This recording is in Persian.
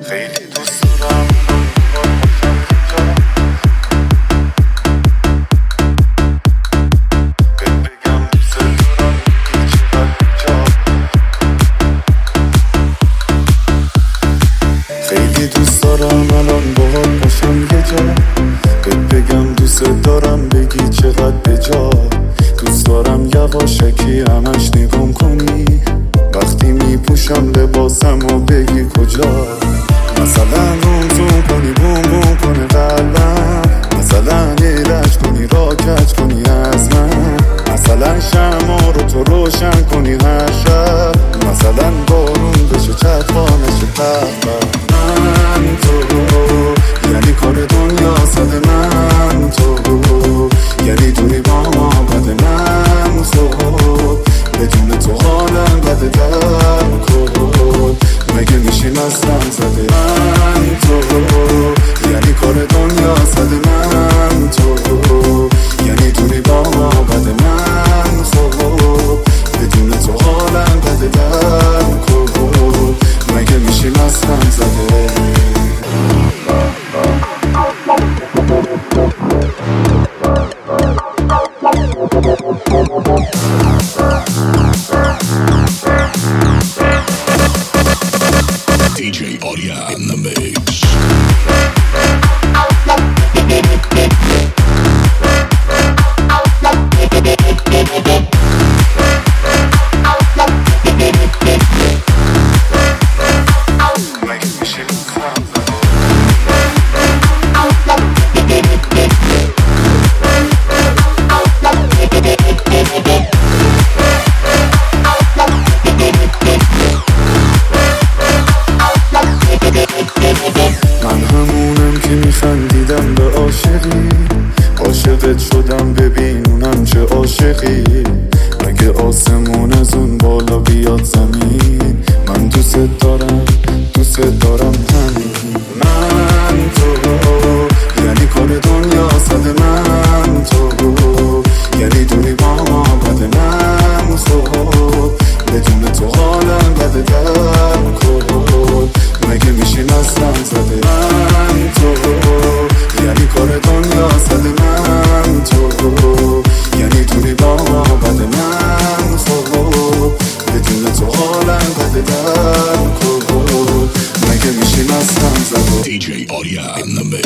خیلی دوست دارم خیلی دوست دارم الان باهات باشم یه جا بهت بگم دوست دارم بگی چقدر بجا دوست دارم یواشکی همش نگام کنی وقتی میپوشم لباسم و بگی کجا مثلا روم زوم کنی بوم بوم کنه قلبم مثلا ایرج کنی را کج کنی از من مثلا شمع رو تو روشن کنی هر شب مثلا بارون بشه چطفا نشه قلبم من تو یعنی کار دنیا صد من تو یعنی دوری با ما بد من خود بدون تو حالم بده در کن مگه میشیم اصلا زده من تو یعنی کار دنیا صد من تو یعنی دوری با ما بد من خود بدون تو حالم بده در کن مگه میشیم اصلا زده DJ Audio in the mix. خندیدم به عاشقی عاشقت شدم ببین اونم چه عاشقی مگه آسمون از اون بالا بیاد زمین من دوست دارم همین من تو یعنی کار دنیا صد من تو یعنی دوری با ما بد من خود بدون تو حالم بده در کن مگه میشیم اصلا زده من تو یعنی کار دنیا صد من تو یعنی دوری با ما بد من خود بدون تو حالم بده در کن مگه میشیم اصلا زده DJ Audio in the mix.